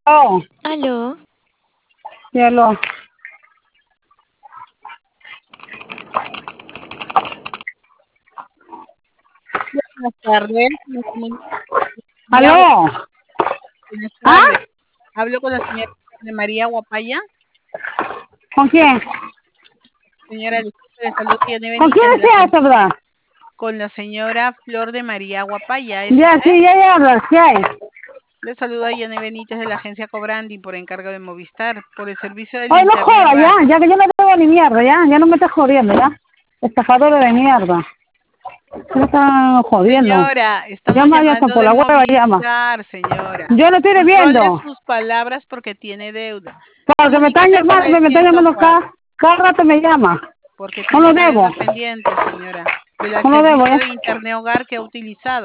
Oh, Aló, cielo. Buenas tardes. María, ¿Aló? buenas ¿Ah? tardes. Hablo con la señora de María Guapaya. ¿Con quién? Señora, disculpe, de salud tiene ¿Con quién Benítez de la se hace, verdad? con la señora Flor de María Guapaya. ¿Es Ya, usted? sí, ya hablas. ¿Qué hay? Le saluda Yane Benítez de la agencia Cobrandi por encargo de Movistar por el servicio del Ay, no Internet jodas, Hogar. ya que yo no tengo ni mierda, ya no me estás jodiendo, ya. Estafadores de mierda. Me están jodiendo. Señora, estamos Llama ya llamando por de la hueva, llama. Movistar, señora. Yo no estoy Controle debiendo. sus palabras porque tiene deuda. Porque Comuníquese con el me están llamando 104 cada rato me llama. porque No tiene lo una debo. deuda pendiente, señora, del No lo debo, servicio ¿eh? de Internet Hogar que ha utilizado.